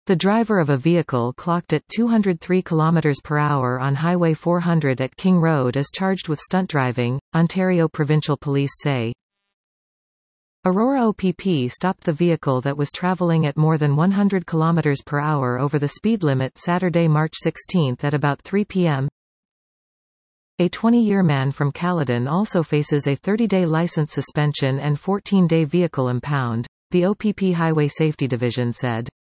The driver of a vehicle clocked at 203 km per hour on Highway 400 at King Road is charged with stunt driving, Ontario Provincial Police say. Aurora OPP stopped the vehicle that was travelling at more than 100 km per hour over the speed limit Saturday, March 16 at about 3 p.m. A 20-year man from Caledon also faces a 30-day license suspension and 14-day vehicle impound, the OPP Highway Safety Division said.